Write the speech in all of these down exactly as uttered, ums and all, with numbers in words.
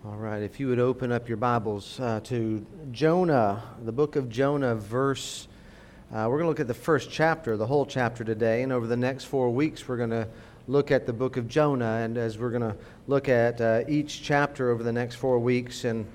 All right, if you would open up your Bibles uh, to Jonah, the book of Jonah, verse, uh, we're going to look at the first chapter, the whole chapter today, and over the next four weeks we're going to look at the book of Jonah, and as we're going to look at uh, each chapter over the next four weeks and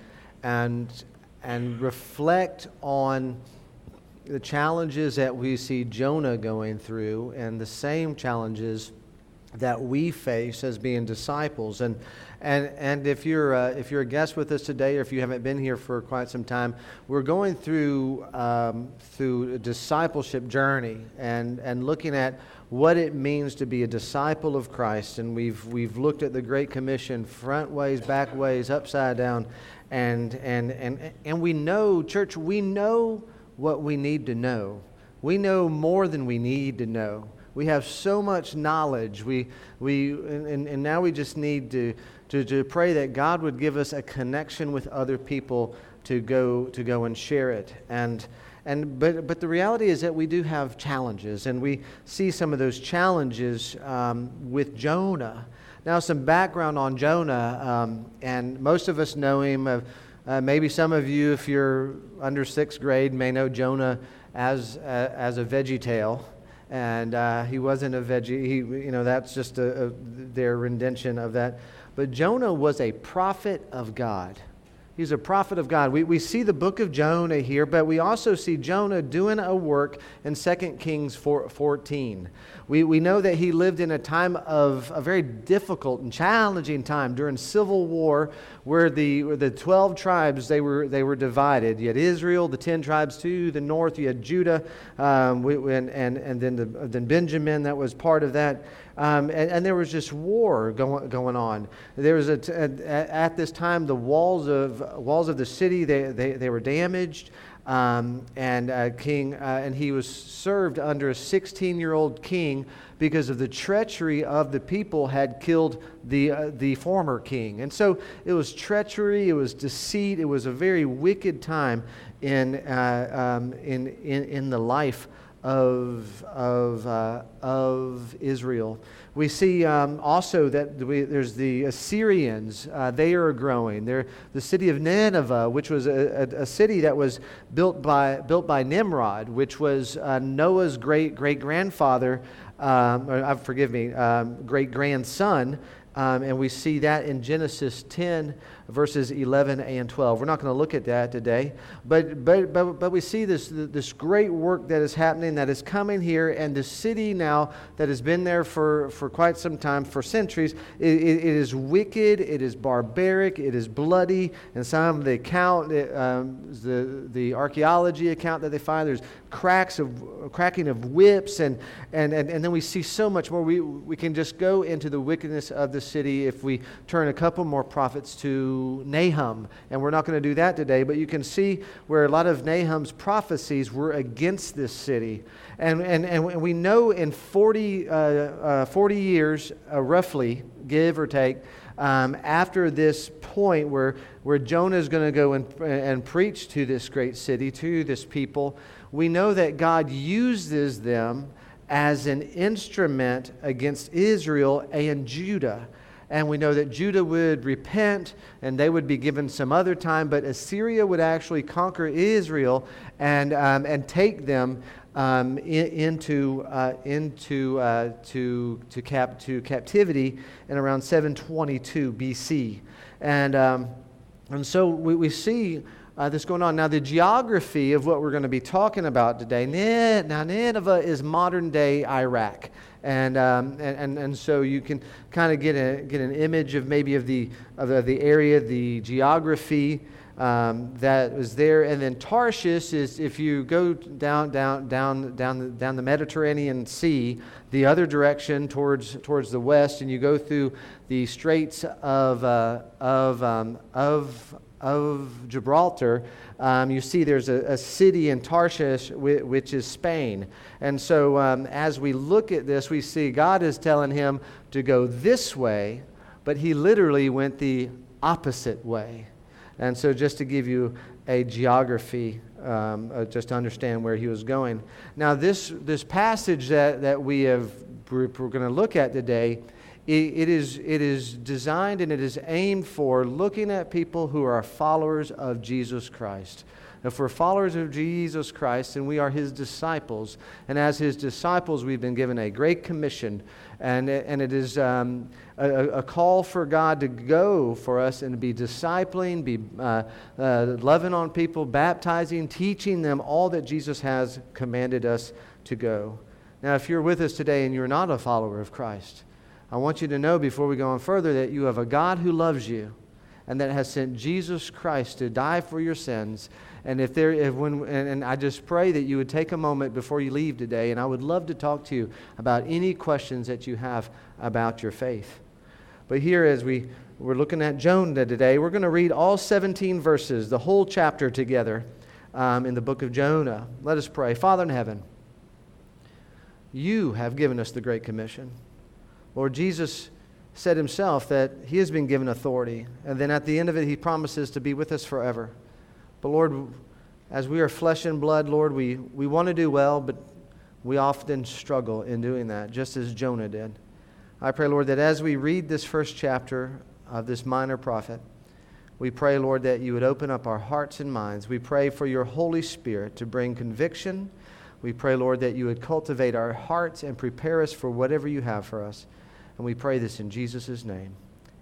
and and reflect on the challenges that we see Jonah going through and the same challenges that we face as being disciples. And and and if you're uh, if you're a guest with us today, or if you haven't been here for quite some time, we're going through um, through a discipleship journey and and looking at what it means to be a disciple of Christ. And we've we've looked at the Great Commission, front ways, back ways, upside down, and and and and we know, church, we know what we need to know. We know more than we need to know. We have so much knowledge. We we and, and now we just need to, to to pray that God would give us a connection with other people to go to go and share it. And and but but the reality is that we do have challenges, and we see some of those challenges um, with Jonah. Now, some background on Jonah, um, and most of us know him. Uh, uh, maybe some of you, if you're under sixth grade, may know Jonah as uh, as a VeggieTale. And uh, he wasn't a veggie. He, you know, that's just a, a, their rendition of that. But Jonah was a prophet of God. He's a prophet of God. We we see the book of Jonah here, but we also see Jonah doing a work in Second Kings fourteen. We we know that he lived in a time of a very difficult and challenging time during civil war, where the where the twelve tribes they were they were divided. You had Israel, the ten tribes to the north. You had Judah, um, we, and and and then the, then Benjamin. That was part of that. Um, and, and there was just war going going on. There was a t- at, at this time the walls of walls of the city they they, they were damaged, um, and uh, King uh, and he was served under a sixteen-year-old king because of the treachery of the people had killed the uh, the former king. And so it was treachery, it was deceit, it was a very wicked time in uh, um, in, in in the life of of uh, of Israel. We see um, also that we, there's the Assyrians. Uh, they are growing. They're the city of Nineveh, which was a, a, a city that was built by built by Nimrod, which was uh, Noah's great great grandfather. Um, or, uh, forgive me, um, great grandson. Um, and we see that in Genesis ten, verses eleven and twelve. We're not going to look at that today, but but but but we see this this great work that is happening, that is coming here, and the city now that has been there for, for quite some time, for centuries. It, it, it is wicked, it is barbaric, it is bloody, and some of the account, um, the the archaeology account that they find, there's cracks of cracking of whips, and and and, and then we see so much more. We we can just go into the wickedness of the city if we turn a couple more prophets to Nahum, and we're not going to do that today, but you can see where a lot of Nahum's prophecies were against this city. And and, and we know in forty, uh, uh, forty years, uh, roughly, give or take, um, after this point where, where Jonah is going to go and, and preach to this great city, to this people, we know that God uses them as an instrument against Israel and Judah. And we know that Judah would repent and they would be given some other time, but Assyria would actually conquer Israel and um, and take them um, in, into uh, into uh, to to cap to captivity in around seven twenty-two B C. And um, and so we, we see Uh, this going on. Now, the geography of what we're going to be talking about today, now Nineveh is modern-day Iraq. And, um, and and and so you can kind of get a get an image of maybe of the of the, the area, the geography um, that was there. And then Tarshish is, if you go down down down down the, down the Mediterranean Sea, the other direction towards towards the west, and you go through the Straits of uh, of um, of of Gibraltar, um, you see there's a, a city in Tarshish, which is Spain. And so um, as we look at this, we see God is telling him to go this way, but he literally went the opposite way. And so just to give you a geography, um, uh, just to understand where he was going. Now this this passage that, that we have, we're, we're going to look at today it, it is it is designed and it is aimed for looking at people who are followers of Jesus Christ. If we're followers of Jesus Christ and we are His disciples, and as His disciples we've been given a great commission, and, and it is um, a, a call for God to go for us and to be discipling, be uh, uh, loving on people, baptizing, teaching them all that Jesus has commanded us to go. Now, if you're with us today and you're not a follower of Christ, I want you to know before we go on further that you have a God who loves you and that has sent Jesus Christ to die for your sins. And if there, if when, and, and I just pray that you would take a moment before you leave today, and I would love to talk to you about any questions that you have about your faith. But here, as we we're looking at Jonah today, we're going to read all seventeen verses, the whole chapter together, um, in the book of Jonah. Let us pray. Father in heaven, You have given us the Great Commission. Lord, Jesus said Himself that He has been given authority, and then at the end of it, He promises to be with us forever. But Lord, as we are flesh and blood, Lord, we, we want to do well, but we often struggle in doing that, just as Jonah did. I pray, Lord, that as we read this first chapter of this minor prophet, we pray, Lord, that You would open up our hearts and minds. We pray for Your Holy Spirit to bring conviction. We pray, Lord, that You would cultivate our hearts and prepare us for whatever You have for us. And we pray this in Jesus' name.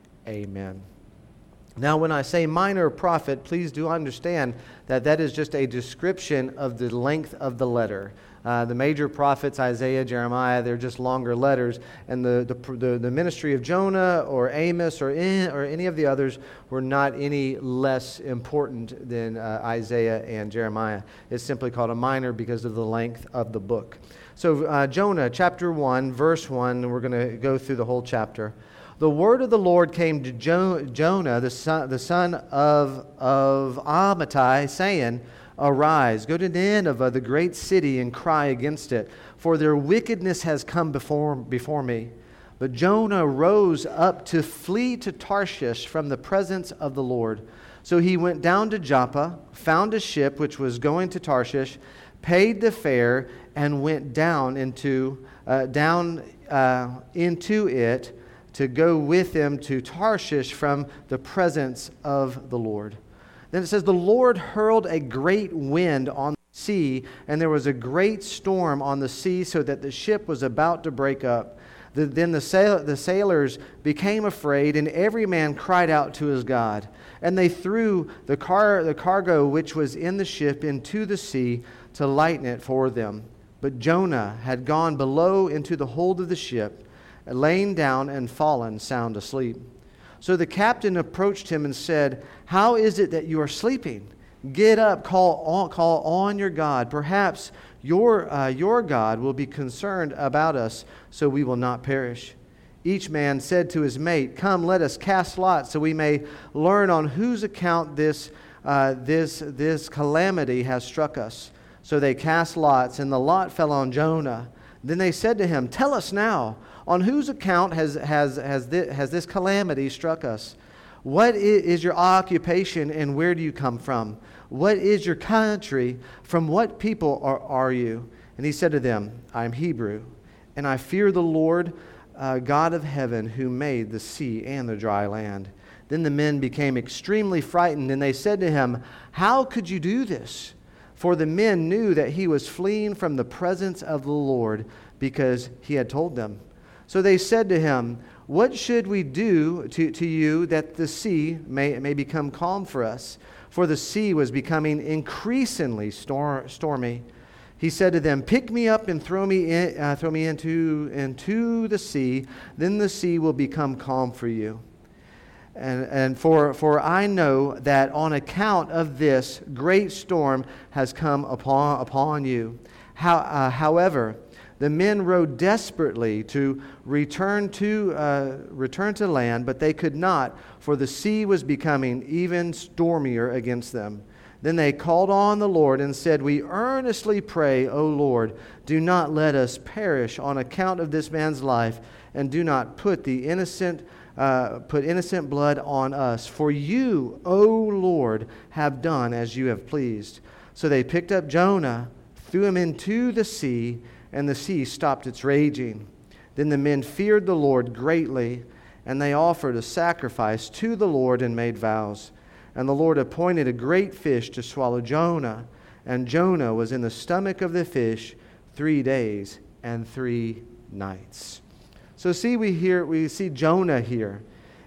Amen. Now, when I say minor prophet, please do understand that that is just a description of the length of the letter. Uh, the major prophets, Isaiah, Jeremiah, they're just longer letters. And the, the, the, the ministry of Jonah or Amos or, in, or any of the others were not any less important than uh, Isaiah and Jeremiah. It's simply called a minor because of the length of the book. So uh, Jonah chapter one, verse one, and we're going to go through the whole chapter. The word of the Lord came to jo- Jonah, the son, the son of, of Amittai, saying, Arise, go to Nineveh, the great city, and cry against it, for their wickedness has come before, before me. But Jonah rose up to flee to Tarshish from the presence of the Lord. So he went down to Joppa, found a ship which was going to Tarshish, paid the fare, and went down into uh, down uh, into it to go with them to Tarshish from the presence of the Lord. Then it says, the Lord hurled a great wind on the sea, and there was a great storm on the sea, so that the ship was about to break up. The, then the, sail, the sailors became afraid, and every man cried out to his God. And they threw the, car, the cargo which was in the ship into the sea to lighten it for them. But Jonah had gone below into the hold of the ship, lain down and fallen sound asleep. So the captain approached him and said, How is it that you are sleeping? Get up, call on, call on your God. Perhaps your, uh, your God will be concerned about us, so we will not perish. Each man said to his mate, Come, let us cast lots, so we may learn on whose account this, uh, this, this calamity has struck us. So they cast lots, and the lot fell on Jonah. Then they said to him, Tell us now, on whose account has, has, has, this, has this calamity struck us? What is your occupation, and where do you come from? What is your country? From what people are, are you? And he said to them, I am Hebrew, and I fear the Lord, uh, God of heaven, who made the sea and the dry land. Then the men became extremely frightened, and they said to him, How could you do this? For the men knew that he was fleeing from the presence of the Lord, because he had told them. So they said to him, What should we do to, to you that the sea may, may become calm for us? For the sea was becoming increasingly stor- stormy. He said to them, Pick me up and throw me in, uh, throw me into, into the sea. Then the sea will become calm for you. And, and for, for I know that on account of this, great storm has come upon, upon you. How, uh, however, the men rowed desperately to return to uh, return to land, but they could not, for the sea was becoming even stormier against them. Then they called on the Lord and said, We earnestly pray, O Lord, do not let us perish on account of this man's life, and do not put the innocent uh, put innocent blood on us. For you, O Lord, have done as you have pleased. So they picked up Jonah, threw him into the sea, and the sea stopped its raging. Then the men feared the Lord greatly, and they offered a sacrifice to the Lord and made vows. And the Lord appointed a great fish to swallow Jonah, and Jonah was in the stomach of the fish three days and three nights. So see, we hear we see Jonah here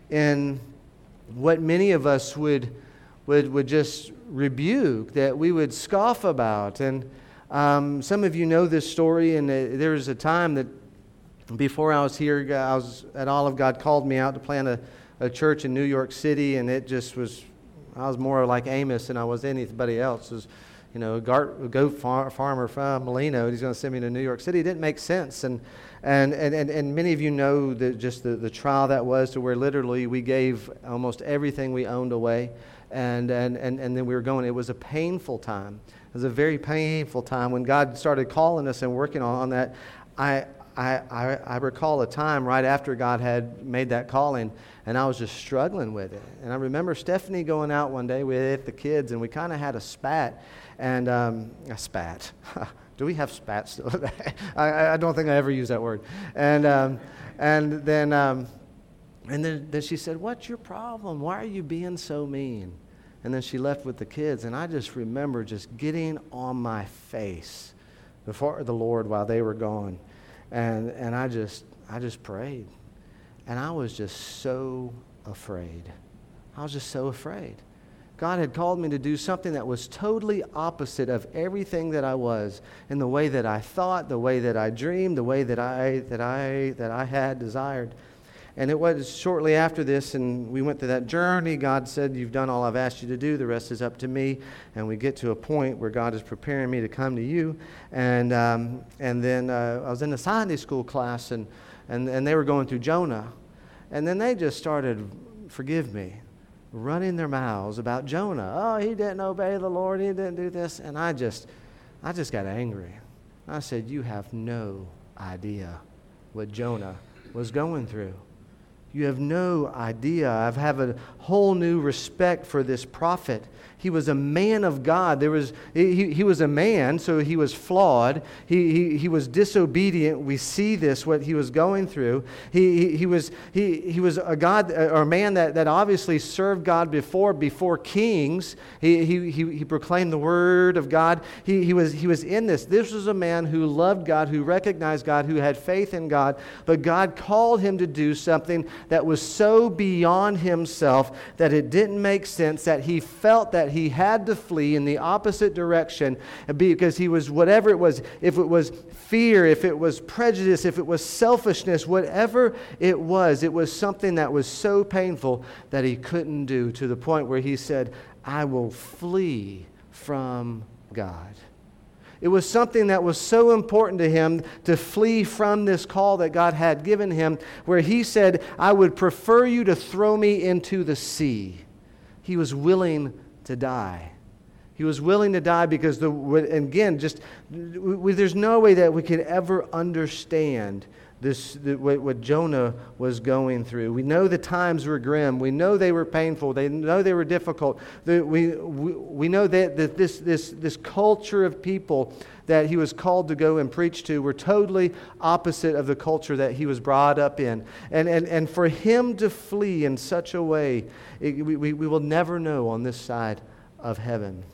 in what many of us would would would just rebuke, that we would scoff about. And um, some of you know this story, and uh, there was a time that before I was here, I was at Olive. God called me out to plant a, a church in New York City, and it just was, I was more like Amos than I was anybody else. It was, you know, a goat far, farmer from Molino, he's going to send me to New York City. It didn't make sense. And and and, and, and many of you know that just the, the trial that was, to where literally we gave almost everything we owned away. And, and, and, and then we were going. It was a painful time. It was a very painful time. When God started calling us and working on, on that, I, I, I, I recall a time right after God had made that calling, and I was just struggling with it. And I remember Stephanie going out one day with the kids, and we kind of had a spat. And um, a spat. Do we have spats still today? I, I don't think I ever use that word. And um, and then um, and then, then she said, "What's your problem? Why are you being so mean?" And then she left with the kids, and I just remember just getting on my face before the Lord while they were gone, and and I just I just prayed, and I was just so afraid. I was just so afraid. God had called me to do something that was totally opposite of everything that I was, in the way that I thought, the way that I dreamed, the way that I that I that I had desired. And it was shortly after this, and we went through that journey. God said, "You've done all I've asked you to do. The rest is up to me." And we get to a point where God is preparing me to come to you. And um, and then uh, I was in a Sunday school class, and, and, and they were going through Jonah. And then they just started, forgive me, running their mouths about Jonah. Oh, he didn't obey the Lord. He didn't do this. And I just, I just got angry. I said, "You have no idea what Jonah was going through. You have no idea." I have a whole new respect for this prophet. He was a man of God. There was he, he was a man, so he was flawed. He, he he was disobedient. We see this, what he was going through. He he, he was he he was a God or a man that, that obviously served God before before kings. He he he, he proclaimed the word of God. He he was he was in this. This was a man who loved God, who recognized God, who had faith in God. But God called him to do something that was so beyond himself that it didn't make sense, that he felt that he had to flee in the opposite direction, because he was, whatever it was, if it was fear, if it was prejudice, if it was selfishness, whatever it was, it was something that was so painful that he couldn't do, to the point where he said, "I will flee from God." It was something that was so important to him to flee from this call that God had given him, where he said, "I would prefer you to throw me into the sea." He was willing to die. He was willing to die because, the again, just we, there's no way that we could ever understand this, the, what, what Jonah was going through. We know the times were grim. We know they were painful. They know they were difficult. The, we, we we know that, that this this this culture of people that he was called to go and preach to were totally opposite of the culture that he was brought up in. And and, and for him to flee in such a way, it, we, we we will never know on this side of heaven.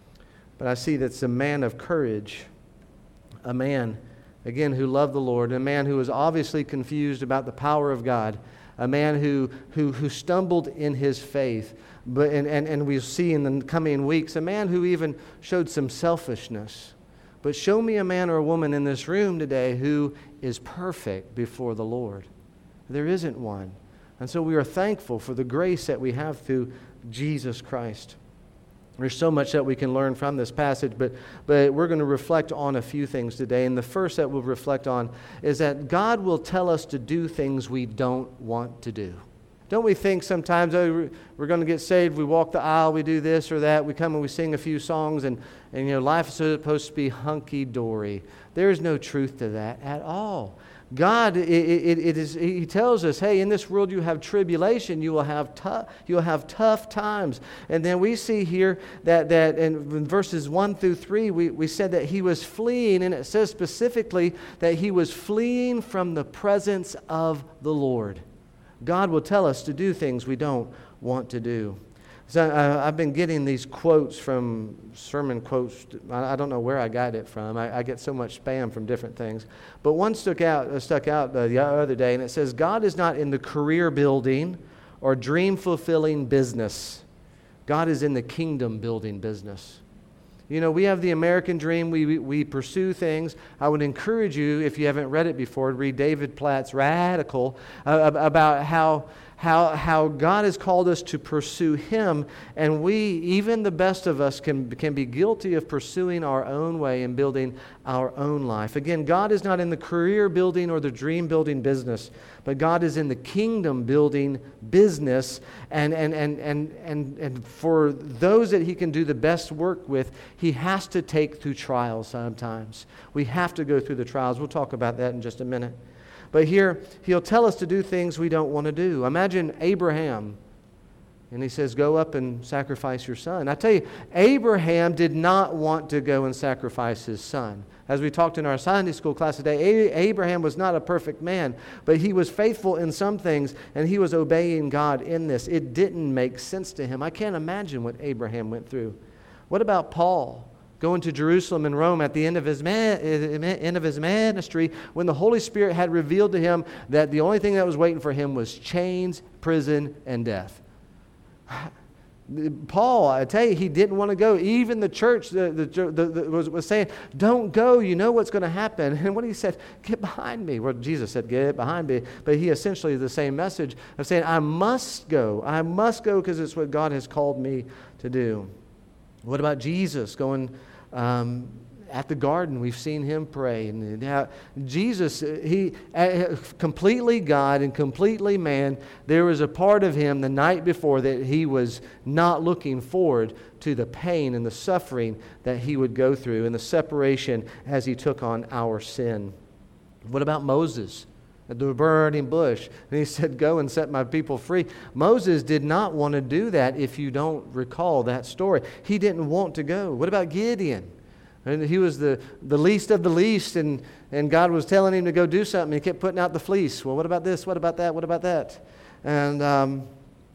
But I see that's a man of courage, a man, again, who loved the Lord, a man who was obviously confused about the power of God, a man who who, who stumbled in his faith, but and, and, and we'll see in the coming weeks, a man who even showed some selfishness. But show me a man or a woman in this room today who is perfect before the Lord. There isn't one. And so we are thankful for the grace that we have through Jesus Christ. There's so much that we can learn from this passage, but, but we're going to reflect on a few things today. And the first that we'll reflect on is that God will tell us to do things we don't want to do. Don't we think sometimes, oh, we're going to get saved, we walk the aisle, we do this or that, we come and we sing a few songs, and, and you know, life is supposed to be hunky-dory. There is no truth to that at all. God, it, it, it is, He tells us, hey, in this world you have tribulation, you will have tough, you will have tough times. And then we see here that, that in verses one through three, we, we said that He was fleeing, and it says specifically that He was fleeing from the presence of the Lord. God will tell us to do things we don't want to do. So uh, I've been getting these quotes from sermon quotes. I, I don't know where I got it from. I, I get so much spam from different things. But one stuck out, uh, stuck out uh, the other day, and it says, God is not in the career building or dream fulfilling business. God is in the kingdom building business. You know, we have the American dream. We, we, we pursue things. I would encourage you, if you haven't read it before, to read David Platt's Radical uh, about how How, how God has called us to pursue Him, and we, even the best of us, can, can be guilty of pursuing our own way and building our own life. Again, God is not in the career building or the dream building business, but God is in the kingdom building business, and, and, and, and, and, and for those that He can do the best work with, He has to take through trials sometimes. We have to go through the trials. We'll talk about that in just a minute. But here, He'll tell us to do things we don't want to do. Imagine Abraham, and He says, go up and sacrifice your son. I tell you, Abraham did not want to go and sacrifice his son. As we talked in our Sunday school class today, Abraham was not a perfect man, but he was faithful in some things, and he was obeying God in this. It didn't make sense to him. I can't imagine what Abraham went through. What about Paul? Going to Jerusalem and Rome at the end of his man, end of his ministry, when the Holy Spirit had revealed to him that the only thing that was waiting for him was chains, prison, and death. Paul, I tell you, he didn't want to go. Even the church the, the, the, the, was, was saying, don't go, you know what's going to happen. And what he said, get behind me. Well, Jesus said, get behind me. But he essentially the same message of saying, I must go. I must go because it's what God has called me to do. What about Jesus going Um, at the garden? We've seen Him pray. And how Jesus, He uh, completely God and completely man, there was a part of Him the night before that He was not looking forward to the pain and the suffering that He would go through and the separation as He took on our sin. What about Moses? At the burning bush. And He said, go and set my people free. Moses did not want to do that, if you don't recall that story. He didn't want to go. What about Gideon? And he was the, the least of the least, and, and God was telling him to go do something. He kept putting out the fleece. Well, what about this? What about that? What about that? And um,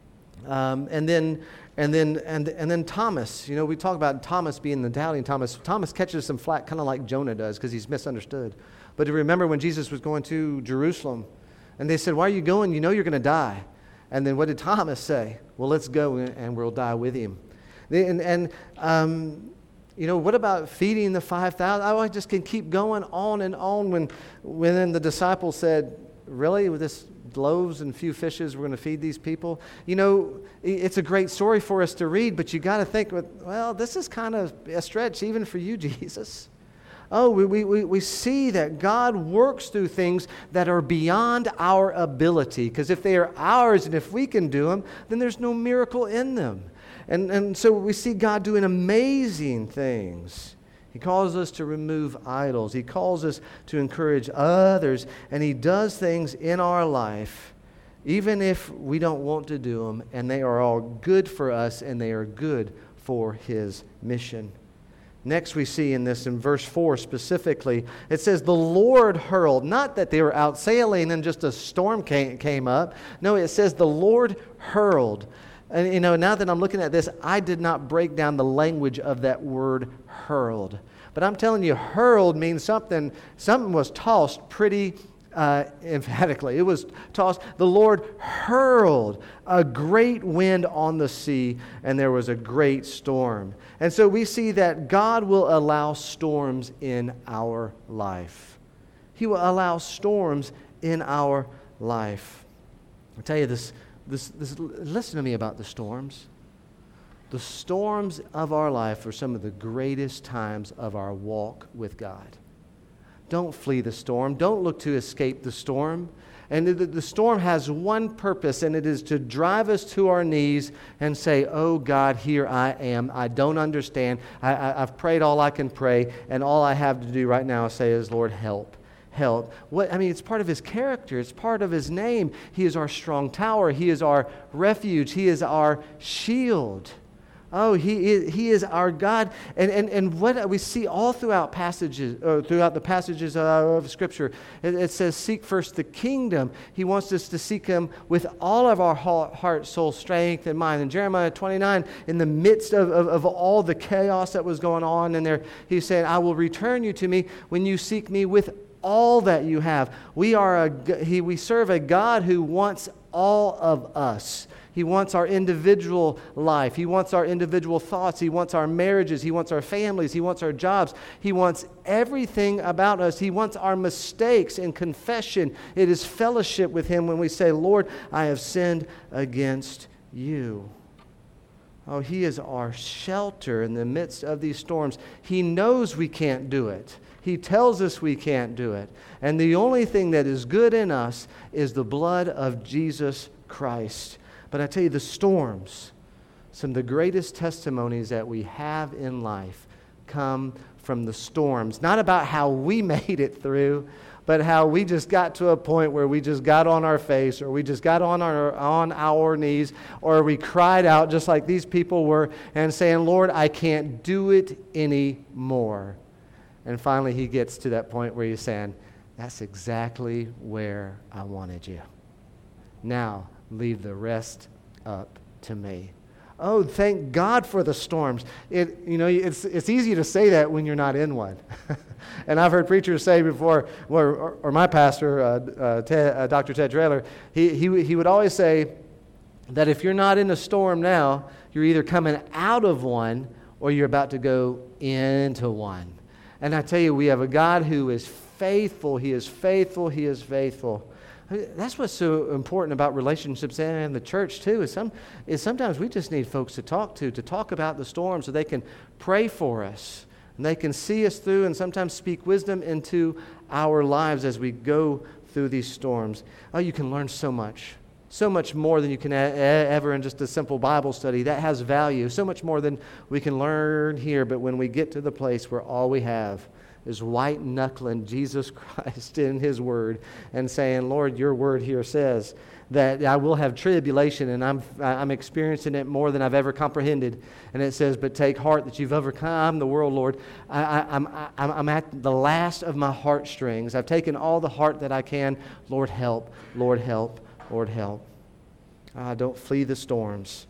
um, and then and then and and then Thomas. You know, we talk about Thomas being the doubting Thomas. Thomas catches some flack, kind of like Jonah does, because he's misunderstood. But to remember when Jesus was going to Jerusalem, and they said, why are you going? You know you're going to die. And then what did Thomas say? Well, let's go and we'll die with Him. And, and um, you know, what about feeding the five thousand? I just can keep going on and on when, when the disciples said, really, with this loaves and few fishes, we're going to feed these people? You know, it's a great story for us to read, but you got to think, well, this is kind of a stretch even for you, Jesus. Oh, we, we, we see that God works through things that are beyond our ability. Because if they are ours and if we can do them, then there's no miracle in them. And, and so we see God doing amazing things. He calls us to remove idols. He calls us to encourage others. And He does things in our life, even if we don't want to do them. And they are all good for us, and they are good for His mission. Next we see in this, in verse four specifically, it says, the Lord hurled. Not that they were out sailing and just a storm came, came up. No, it says the Lord hurled. And you know, now that I'm looking at this, I did not break down the language of that word hurled. But I'm telling you, hurled means something, something was tossed pretty Uh, emphatically. It was tossed. The Lord hurled a great wind on the sea, and there was a great storm. And so we see that God will allow storms in our life. He will allow storms in our life. I'll tell you this, this, this, listen to me about the storms. The storms of our life are some of the greatest times of our walk with God. Don't flee the storm. Don't look to escape the storm. And the, the storm has one purpose, and it is to drive us to our knees and say, oh God, here I am. I don't understand. I, I, I've prayed all I can pray, and all I have to do right now is say is, Lord, help. help. What I mean, it's part of his character. It's part of his name. He is our strong tower. He is our refuge. He is our shield. Oh, he is, he is our God. And, and, and what we see all throughout passages, uh, throughout the passages of Scripture, it, it says, seek first the kingdom. He wants us to seek him with all of our heart, soul, strength, and mind. In Jeremiah twenty-nine, in the midst of, of, of all the chaos that was going on in there, he's saying, I will return you to me when you seek me with all that you have. We are a, he, we serve a God who wants all of us. He wants our individual life. He wants our individual thoughts. He wants our marriages. He wants our families. He wants our jobs. He wants everything about us. He wants our mistakes and confession. It is fellowship with him when we say, Lord, I have sinned against you. Oh, he is our shelter in the midst of these storms. He knows we can't do it. He tells us we can't do it. And the only thing that is good in us is the blood of Jesus Christ. But I tell you, the storms, some of the greatest testimonies that we have in life come from the storms. Not about how we made it through, but how we just got to a point where we just got on our face, or we just got on our, on our knees, or we cried out just like these people were and saying, Lord, I can't do it anymore. And finally he gets to that point where he's saying, that's exactly where I wanted you. Now, leave the rest up to me. Oh, thank God for the storms. It, you know, it's it's easy to say that when you're not in one. And I've heard preachers say before, or, or, or my pastor, uh, uh, Ted, uh, Doctor Ted Traylor, he, he he would always say that if you're not in a storm now, you're either coming out of one or you're about to go into one. And I tell you, we have a God who is faithful. He is faithful. He is faithful. That's what's so important about relationships and the church too, is some is sometimes we just need folks to talk to, to talk about the storm so they can pray for us and they can see us through and sometimes speak wisdom into our lives as we go through these storms. Oh, you can learn so much. So much more than you can a- ever in just a simple Bible study. That has value. So much more than we can learn here. But when we get to the place where all we have is white-knuckling Jesus Christ in his word and saying, Lord, your word here says that I will have tribulation, and I'm I'm experiencing it more than I've ever comprehended. And it says, but take heart that you've overcome the world, Lord. I, I, I'm, I'm, I'm at the last of my heartstrings. I've taken all the heart that I can. Lord, help. Lord, help. Lord, help. Ah, don't flee the storms.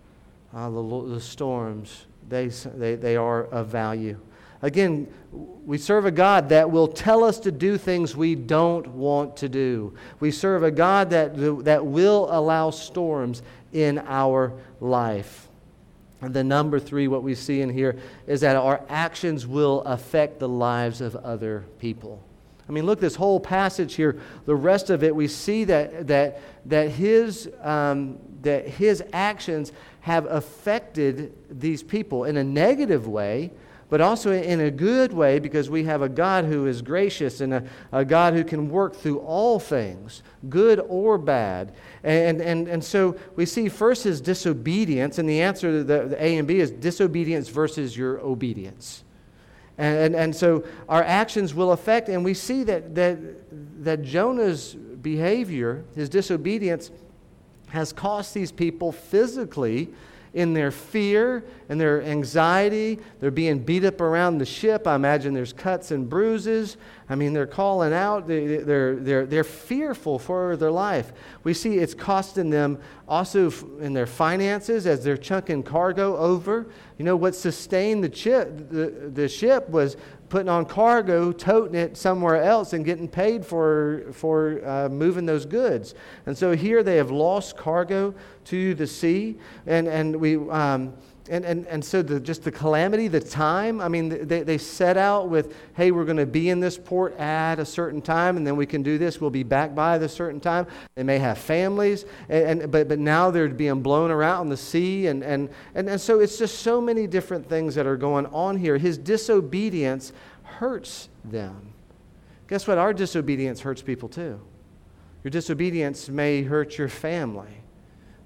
Ah, the, the storms, they, they, they are of value. Again, we serve a God that will tell us to do things we don't want to do. We serve a God that, that will allow storms in our life. And the number three, what we see in here, is that our actions will affect the lives of other people. I mean, look, this whole passage here, the rest of it, we see that that that his um, that his actions have affected these people in a negative way, but also in a good way, because we have a God who is gracious and a, a God who can work through all things, good or bad. And and and so we see first his disobedience, and the answer to the, the A and B is disobedience versus your obedience. And, and and so our actions will affect, and we see that that that Jonah's behavior, his disobedience, has cost these people physically in their fear and their anxiety. They're being beat up around the ship. I imagine there's cuts and bruises. I mean, they're calling out. They, they're they're they're fearful for their life. We see it's costing them also in their finances as they're chunking cargo over. You know, what sustained the ship, the, the ship was putting on cargo, toting it somewhere else, and getting paid for for uh, moving those goods. And so here they have lost cargo to the sea, and and we um, and and and so the just the calamity, the time. I mean, they they set out with, hey, we're going to be in this port at a certain time, and then we can do this. We'll be back by the certain time. They may have families, and, and but but now they're being blown around on the sea, and and and and so it's just so many different things that are going on here. His disobedience hurts them. Guess what? Our disobedience hurts people too. Your disobedience may hurt your family.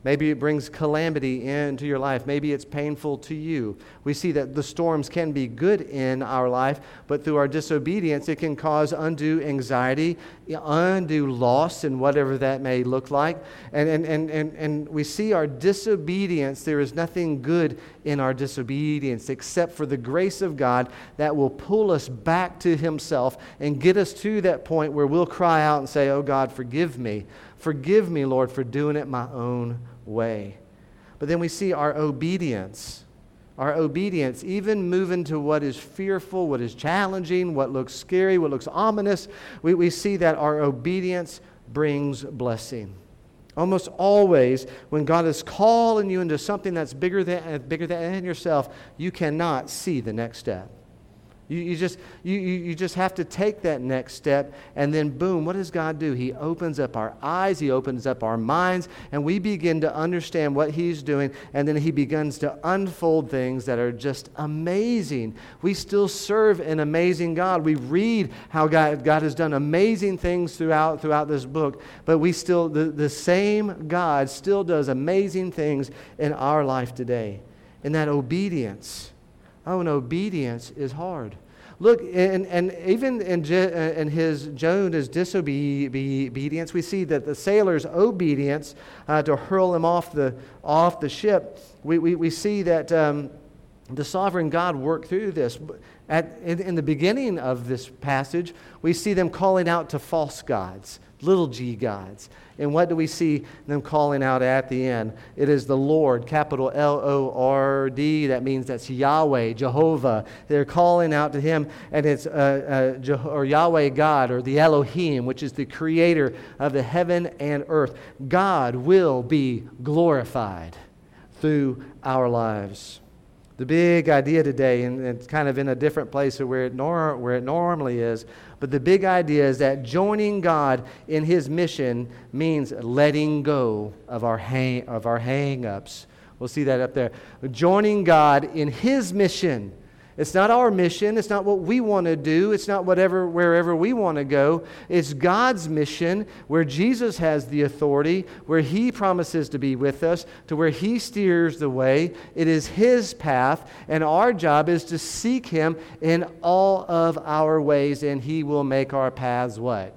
Maybe it brings calamity into your life. Maybe it's painful to you. We see that the storms can be good in our life, but through our disobedience, it can cause undue anxiety, undue loss, and whatever that may look like. And, and, and, and, and we see our disobedience. There is nothing good in our disobedience except for the grace of God that will pull us back to Himself and get us to that point where we'll cry out and say, "Oh God, forgive me. Forgive me, Lord, for doing it my own way." But then we see our obedience. Our obedience, even moving to what is fearful, what is challenging, what looks scary, what looks ominous, we, we see that our obedience brings blessing. Almost always, when God is calling you into something that's bigger than, bigger than yourself, you cannot see the next step. You, you, just, you, you just have to take that next step, and then boom, what does God do? He opens up our eyes, He opens up our minds, and we begin to understand what He's doing, and then He begins to unfold things that are just amazing. We still serve an amazing God. We read how God, God has done amazing things throughout, throughout this book, but we still, the, the same God still does amazing things in our life today. And that obedience, oh, and obedience is hard. Look, and, and even in, Je, in his Jonah's disobedience, we see that the sailor's obedience uh, to hurl him off the off the ship. We we, we see that um, the sovereign God worked through this. At in, in the beginning of this passage, we see them calling out to false gods, little g gods. And what do we see them calling out at the end? It is the Lord, capital L O R D. That means that's Yahweh, Jehovah. They're calling out to Him, and it's uh, uh, Je- or Yahweh God, or the Elohim, which is the creator of the heaven and earth. God will be glorified through our lives. The big idea today, and it's kind of in a different place of where it, nor- where it normally is, but the big idea is that joining God in His mission means letting go of our hang, of our hang-ups. We'll see that up there. Joining God in His mission. It's not our mission. It's not what we want to do. It's not whatever, wherever we want to go. It's God's mission where Jesus has the authority, where He promises to be with us, to where He steers the way. It is His path, and our job is to seek Him in all of our ways, and He will make our paths what?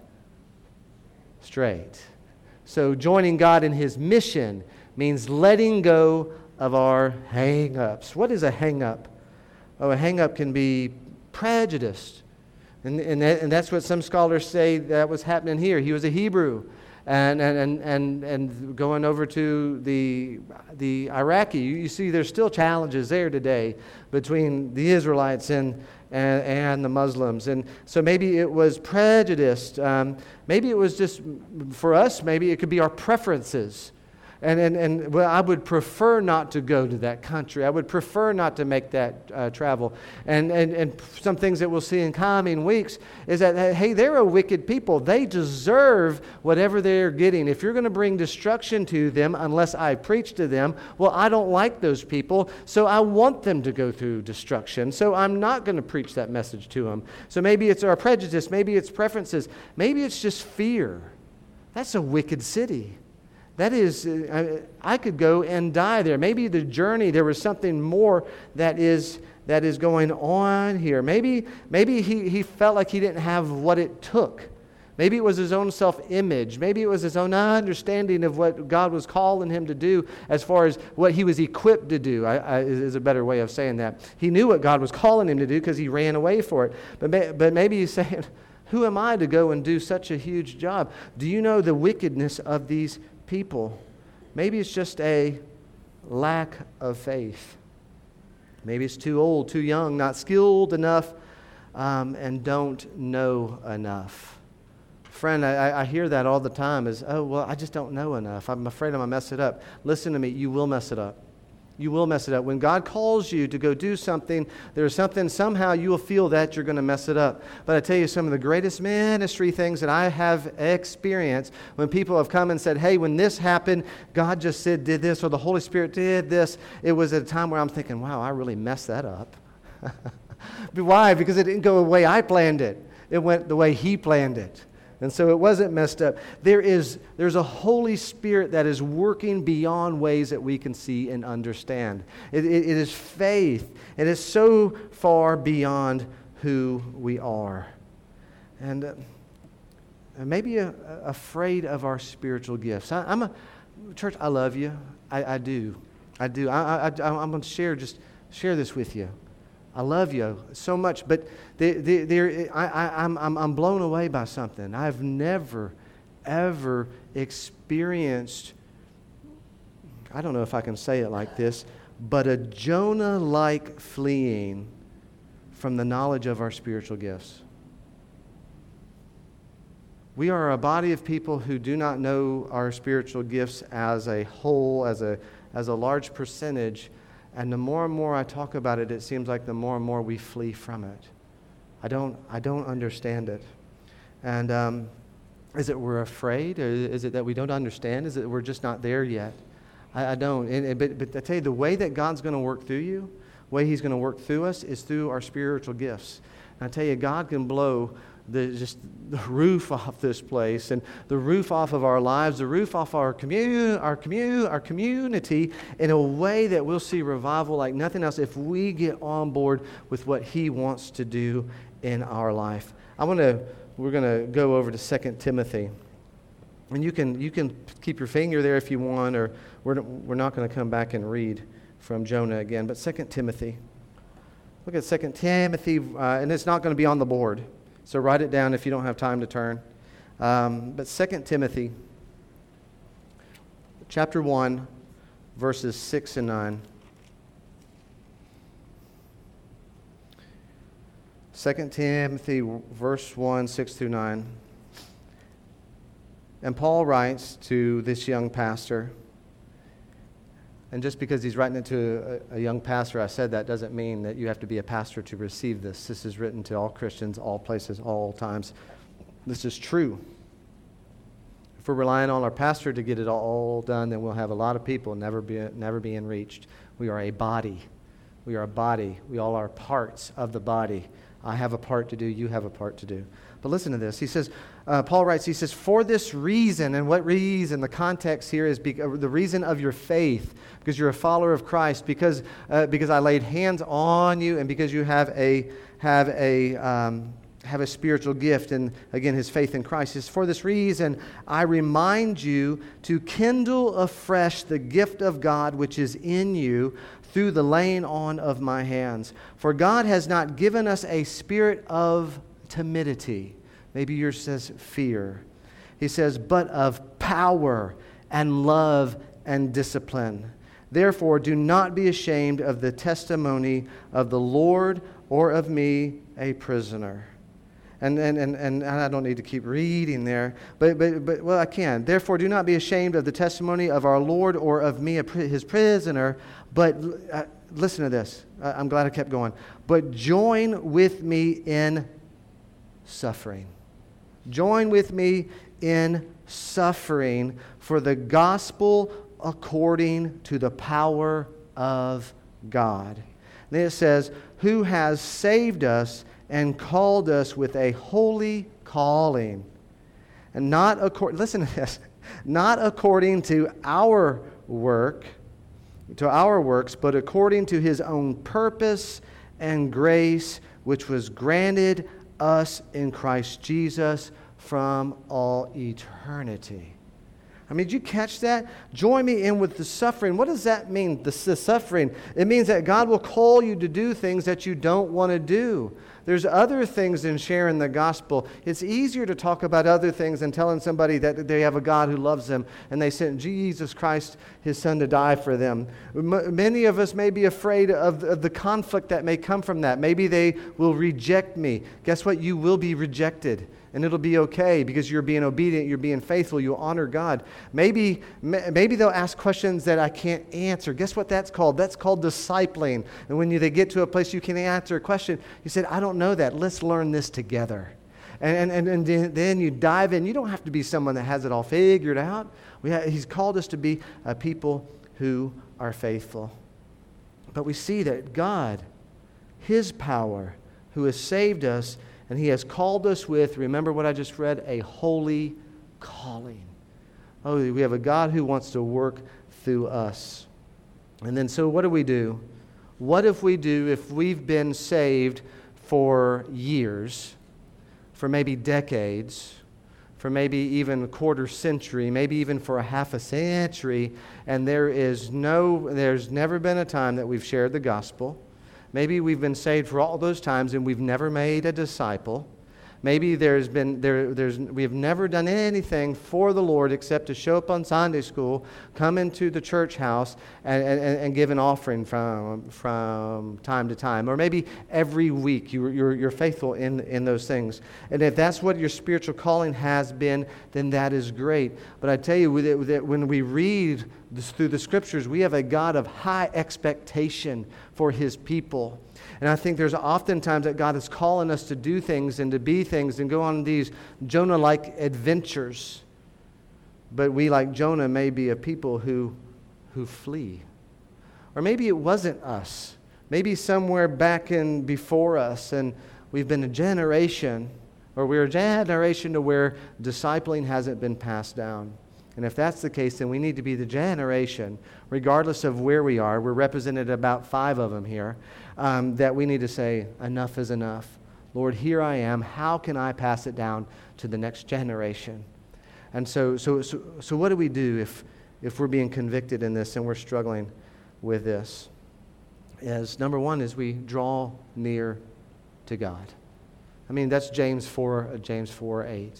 Straight. So joining God in His mission means letting go of our hang-ups. What is a hang-up? Oh, a hang-up can be prejudice. And, and, that, and that's what some scholars say that was happening here. He was a Hebrew. And and, and, and going over to the, the Iraqi, you, you see there's still challenges there today between the Israelites and, and, and the Muslims. And so maybe it was prejudiced. Um, maybe it was just, for us, maybe it could be our preferences. And, and, and well, I would prefer not to go to that country. I would prefer not to make that uh, travel. And, and, and some things that we'll see in coming weeks is that, hey, they're a wicked people. They deserve whatever they're getting. If you're going to bring destruction to them unless I preach to them, well, I don't like those people, so I want them to go through destruction. So I'm not going to preach that message to them. So maybe it's our prejudice. Maybe it's preferences. Maybe it's just fear. That's a wicked city. That is, uh, I could go and die there. Maybe the journey, there was something more that is that is going on here. Maybe maybe he, he felt like he didn't have what it took. Maybe it was his own self-image. Maybe it was his own understanding of what God was calling him to do as far as what he was equipped to do, I, I, is a better way of saying that. He knew what God was calling him to do because he ran away for it. But, may, but maybe he's saying, who am I to go and do such a huge job? Do you know the wickedness of these people? Maybe it's just a lack of faith. Maybe it's too old, too young, not skilled enough, um, and don't know enough. Friend, I, I hear that all the time is, oh, well, I just don't know enough. I'm afraid I'm going to mess it up. Listen to me, you will mess it up. You will mess it up. When God calls you to go do something, there's something, somehow you will feel that you're going to mess it up. But I tell you, some of the greatest ministry things that I have experienced when people have come and said, hey, when this happened, God just said, did this, or the Holy Spirit did this. It was at a time where I'm thinking, wow, I really messed that up. Why? Because it didn't go the way I planned it. It went the way He planned it. And so it wasn't messed up. There is, there's a Holy Spirit that is working beyond ways that we can see and understand. It, it, it is faith. It is so far beyond who we are. And uh, maybe a, a, afraid of our spiritual gifts. I, I'm a, church, I love you. I, I do. I do. I, I, I, I'm going to share, just share this with you. I love you so much, but they, they, they're, I, I, I'm, I'm, I'm blown away by something. I've never, ever experienced, I don't know if I can say it like this, but a Jonah-like fleeing from the knowledge of our spiritual gifts. We are a body of people who do not know our spiritual gifts as a whole, as a, as a large percentage. And the more and more I talk about it, it seems like the more and more we flee from it. I don't, I don't understand it. And um, is it we're afraid? Or is it that we don't understand? Is it we're just not there yet? I, I don't. And, but, but I tell you, the way that God's going to work through you, the way He's going to work through us is through our spiritual gifts. And I tell you, God can blow the just the roof off this place, and the roof off of our lives, the roof off our community, our community, our community, in a way that we'll see revival like nothing else if we get on board with what He wants to do in our life. I want to. We're going to go over to Second Timothy, and you can you can keep your finger there if you want, or we're we're not going to come back and read from Jonah again. But Second Timothy, look at Second Timothy, uh, and it's not going to be on the board. So write it down if you don't have time to turn. Um, but Second Timothy, chapter one, verses six and nine. Second Timothy, verse one, six through nine. And Paul writes to this young pastor. And just because he's writing it to a, a young pastor, I said that doesn't mean that you have to be a pastor to receive this. This is written to all Christians, all places, all times. This is true. If we're relying on our pastor to get it all done, then we'll have a lot of people never be, never being reached. We are a body. We are a body. We all are parts of the body. I have a part to do. You have a part to do. But listen to this. He says, uh, Paul writes, he says, for this reason, and what reason? The context here is be, uh, the reason of your faith, because you're a follower of Christ, because uh, because I laid hands on you, and because you have a have a um, have a spiritual gift, and again, his faith in Christ. He says, for this reason, I remind you to kindle afresh the gift of God which is in you through the laying on of my hands. For God has not given us a spirit of timidity. Maybe yours says fear. He says, but of power and love and discipline. Therefore, do not be ashamed of the testimony of the Lord or of me, a prisoner. And, and, and, and I don't need to keep reading there, but, but, but, well, I can. Therefore, do not be ashamed of the testimony of our Lord or of me, his prisoner, but uh, listen to this. I'm glad I kept going. But join with me in suffering. Join with me in suffering for the gospel according to the power of God. Then it says, who has saved us and called us with a holy calling. And not according, listen to this, not according to our work, to our works, but according to his own purpose and grace, which was granted us in Christ Jesus from all eternity. I mean, did you catch that? Join me in with the suffering. What does that mean, the, the suffering? It means that God will call you to do things that you don't want to do. There's other things in sharing the gospel. It's easier to talk about other things than telling somebody that they have a God who loves them and they sent Jesus Christ, his son, to die for them. M- many of us may be afraid of, of the conflict that may come from that. Maybe they will reject me. Guess what? You will be rejected. And it'll be okay because you're being obedient, you're being faithful, you honor God. Maybe maybe they'll ask questions that I can't answer. Guess what that's called? That's called discipling. And when you, they get to a place you can answer a question, you said, I don't know that. Let's learn this together. And, and, and then you dive in. You don't have to be someone that has it all figured out. We have, he's called us to be a people who are faithful. But we see that God, his power, who has saved us And He has called us with, remember what I just read, a holy calling. Oh, we have a God who wants to work through us. And then so what do we do? What if we do if we've been saved for years, for maybe decades, for maybe even a quarter century, maybe even for a half a century, and there is no, there's never been a time that we've shared the gospel. Maybe we've been saved for all those times and we've never made a disciple. Maybe there's been there there's we have never done anything for the Lord except to show up on Sunday school, come into the church house, and, and, and give an offering from from time to time, or maybe every week you you're you're faithful in in those things. And if that's what your spiritual calling has been, then that is great. But I tell you that when we read this through the Scriptures, we have a God of high expectation for His people. And I think there's oftentimes that God is calling us to do things and to be things and go on these Jonah-like adventures. But we, like Jonah, may be a people who, who flee. Or maybe it wasn't us. Maybe somewhere back in before us, and we've been a generation, or we're a generation to where discipling hasn't been passed down. And if that's the case, then we need to be the generation, regardless of where we are. We're represented about five of them here, um, that we need to say, enough is enough. Lord, here I am. How can I pass it down to the next generation? And so, so, so, so what do we do if, if we're being convicted in this and we're struggling with this? As number one is we draw near to God. I mean, that's James four, James four eight.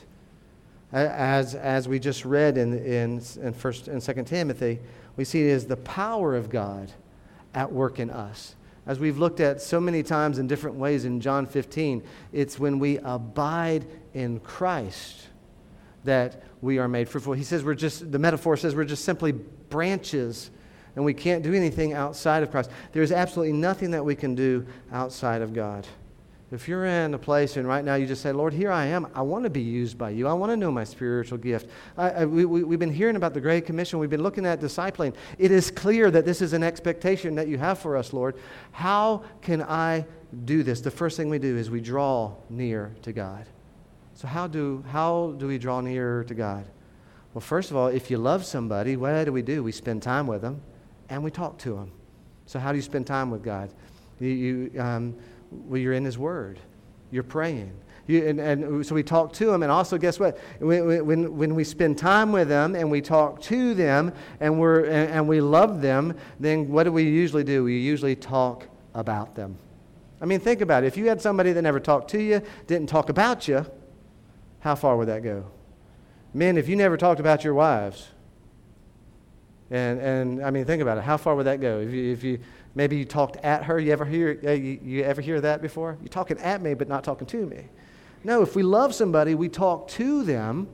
As as we just read in in in First and Second Timothy, we see it as the power of God at work in us. As we've looked at so many times in different ways in John fifteen, it's when we abide in Christ that we are made fruitful. He says we're just, the metaphor says we're just simply branches, and we can't do anything outside of Christ. There's absolutely nothing that we can do outside of God. If you're in a place and right now you just say, Lord, here I am. I want to be used by you. I want to know my spiritual gift. I, I, we, we, we've been hearing about the Great Commission. We've been looking at discipling. It is clear that this is an expectation that you have for us, Lord. How can I do this? The first thing we do is we draw near to God. So how do, how do we draw near to God? Well, first of all, if you love somebody, what do we do? We spend time with them and we talk to them. So how do you spend time with God? You... you um, Well, you're in His Word. You're praying. You, and, and so we talk to Him. And also, guess what? When, when, when we spend time with them and we talk to them and, we're, and, and we love them, then what do we usually do? We usually talk about them. I mean, think about it. If you had somebody that never talked to you, didn't talk about you, how far would that go? Men, if you never talked about your wives, and, and I mean, think about it. How far would that go? If you... If you Maybe you talked at her. You ever hear uh, you, you ever hear that before? You're talking at me, but not talking to me. No, if we love somebody, we talk to them,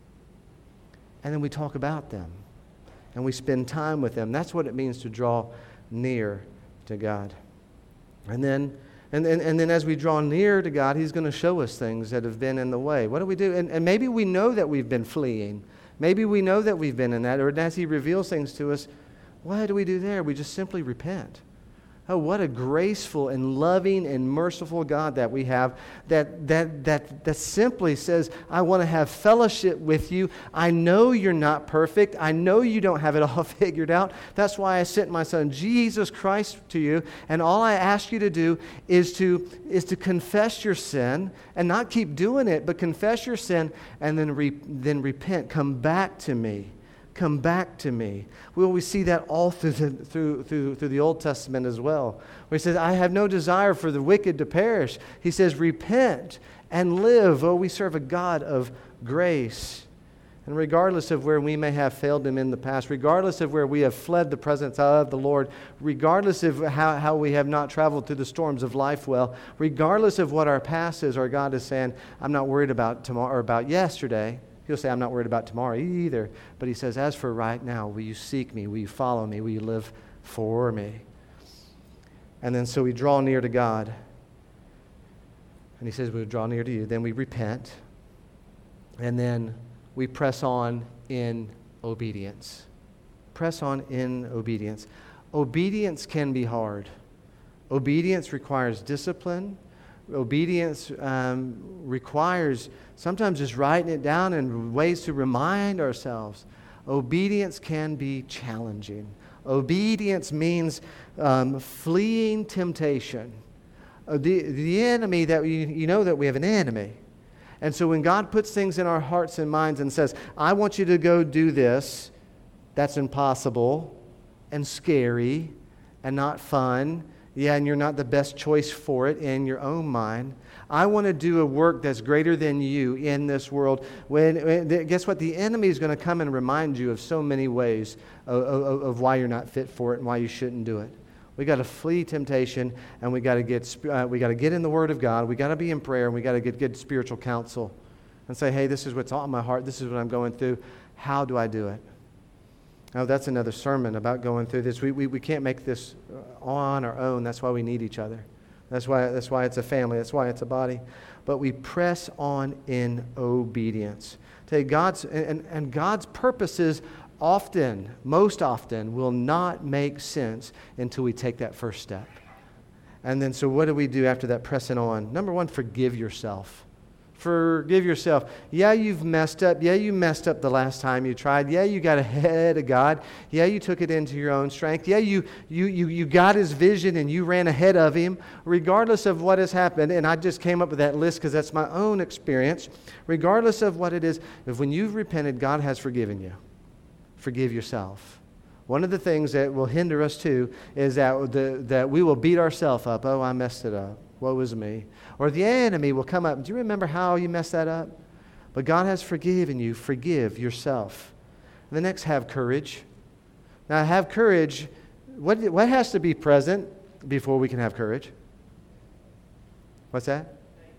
and then we talk about them, and we spend time with them. That's what it means to draw near to God. And then, and and, and then as we draw near to God, He's going to show us things that have been in the way. What do we do? And, and maybe we know that we've been fleeing. Maybe we know that we've been in that. Or as He reveals things to us, what do we do there? We just simply repent. Oh, what a graceful and loving and merciful God that we have, that that that that simply says, I want to have fellowship with you. I know you're not perfect. I know you don't have it all figured out. That's why I sent my Son Jesus Christ to you. And all I ask you to do is to is to confess your sin and not keep doing it, but confess your sin and then re, then repent. Come back to me. Come back to me. Well, we see that all through the, through, through, through the Old Testament as well, where He says, I have no desire for the wicked to perish. He says, repent and live. Oh, we serve a God of grace. And regardless of where we may have failed Him in the past, regardless of where we have fled the presence of the Lord, regardless of how, how we have not traveled through the storms of life well, regardless of what our past is, our God is saying, I'm not worried about tomorrow or about yesterday. He'll say, I'm not worried about tomorrow either. But He says, as for right now, will you seek me? Will you follow me? Will you live for me? And then so we draw near to God. And He says, we'll draw near to you. Then we repent. And then we press on in obedience. Press on in obedience. Obedience can be hard. Obedience requires discipline. Obedience um, requires sometimes just writing it down and ways to remind ourselves. Obedience can be challenging. Obedience means um, fleeing temptation. Uh, the, the enemy, that we, you know that we have an enemy. And so when God puts things in our hearts and minds and says, I want you to go do this, that's impossible and scary and not fun. Yeah, and you're not the best choice for it in your own mind. I want to do a work that's greater than you in this world. When, when guess what? The enemy is going to come and remind you of so many ways of, of, of why you're not fit for it and why you shouldn't do it. We got to flee temptation, and we got to get uh, we got to get in the Word of God. We got to be in prayer, and we got to get good spiritual counsel, and say, "Hey, this is what's on my heart. This is what I'm going through. How do I do it?" Now, that's another sermon about going through this. We we, we can't make this on our own. That's why we need each other. That's why that's why it's a family. That's why it's a body. But we press on in obedience. Take God's and, and God's purposes. Often, most often, will not make sense until we take that first step. And then, so what do we do after that pressing on? Number one, forgive yourself. Forgive yourself. Yeah, you've messed up. Yeah, you messed up the last time you tried. Yeah, you got ahead of God. Yeah, you took it into your own strength. Yeah, you you you you got His vision and you ran ahead of Him. Regardless of what has happened, and I just came up with that list because that's my own experience. Regardless of what it is, if when you've repented, God has forgiven you. Forgive yourself. One of the things that will hinder us too is that the, that we will beat ourselves up. Oh, I messed it up. Woe is me. Or the enemy will come up. Do you remember how you messed that up? But God has forgiven you. Forgive yourself. And the next, have courage. Now, have courage. What, what has to be present before we can have courage? What's that?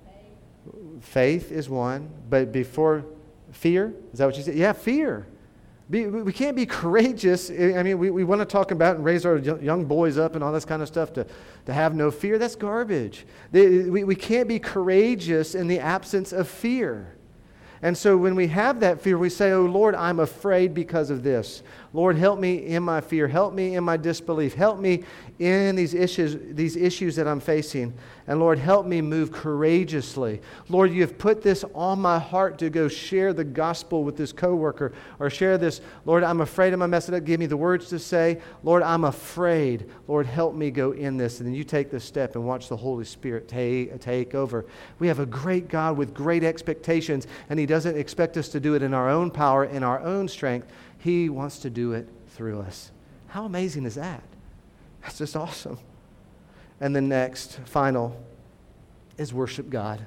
Faith, Faith is one. But before fear? Is that what you said? Yeah, fear. Be, we can't be courageous. I mean, we, we want to talk about and raise our young boys up and all this kind of stuff to, to have no fear. That's garbage. They, we, we can't be courageous in the absence of fear. And so when we have that fear, we say, oh, Lord, I'm afraid because of this. Lord, help me in my fear. Help me in my disbelief. Help me in these issues, these issues that I'm facing. And Lord, help me move courageously. Lord, you have put this on my heart to go share the gospel with this coworker or share this. Lord, I'm afraid I'm going to mess it up. Give me the words to say. Lord, I'm afraid. Lord, help me go in this. And then you take this step and watch the Holy Spirit take, take over. We have a great God with great expectations, and He doesn't expect us to do it in our own power, in our own strength. He wants to do it through us. How amazing is that? That's just awesome. And the next, final, is worship God.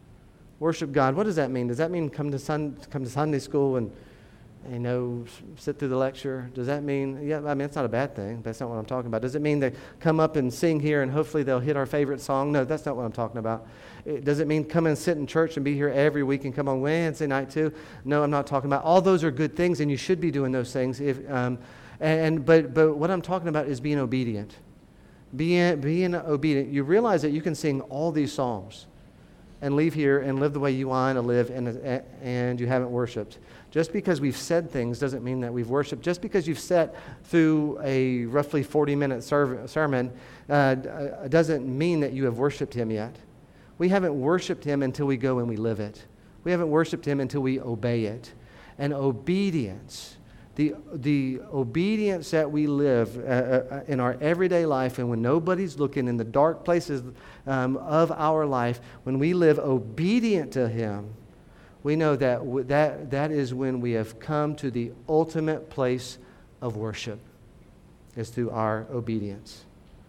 Worship God. What does that mean? Does that mean come to sun, come to Sunday school and, you know, sit through the lecture? Does that mean, yeah, I mean, it's not a bad thing. That's not what I'm talking about. Does it mean they come up and sing here and hopefully they'll hit our favorite song? No, that's not what I'm talking about. It, does it mean come and sit in church and be here every week and come on Wednesday night too? No, I'm not talking about. All those are good things, and you should be doing those things. If um, and but but what I'm talking about is being obedient. Being being obedient. You realize that you can sing all these songs and leave here and live the way you want to live, and and you haven't worshiped. Just because we've said things doesn't mean that we've worshiped. Just because you've sat through a roughly forty-minute sermon uh, doesn't mean that you have worshiped Him yet. We haven't worshiped Him until we go and we live it. We haven't worshiped Him until we obey it. And obedience, the, the obedience that we live uh, uh, in our everyday life, and when nobody's looking, in the dark places um, of our life, when we live obedient to Him, we know that, w- that that is when we have come to the ultimate place of worship, is through our obedience.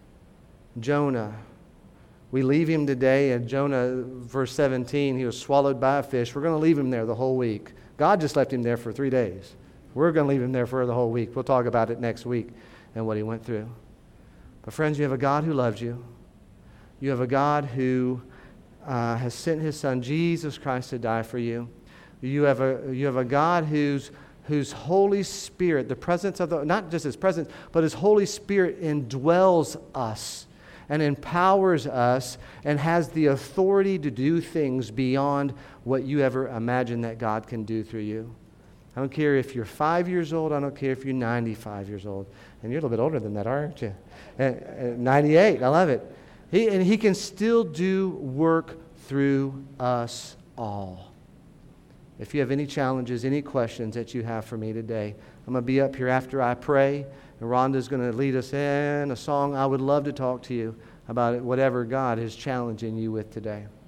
Jonah, we leave him today, and Jonah, verse seventeen, he was swallowed by a fish. We're going to leave him there the whole week. God just left him there for three days. We're going to leave him there for the whole week. We'll talk about it next week and what he went through. But friends, you have a God who loves you. You have a God who uh, has sent His Son, Jesus Christ, to die for you. You have a, you have a God whose whose Holy Spirit, the presence of the, not just His presence, but His Holy Spirit indwells us and empowers us and has the authority to do things beyond what you ever imagined that God can do through you. I don't care if you're five years old. I don't care if you're ninety-five years old. And you're a little bit older than that, aren't you? Uh, uh, ninety-eight, I love it. He, and He can still do work through us all. If you have any challenges, any questions that you have for me today, I'm going to be up here after I pray, and Rhonda's going to lead us in a song. I would love to talk to you about it, whatever God is challenging you with today.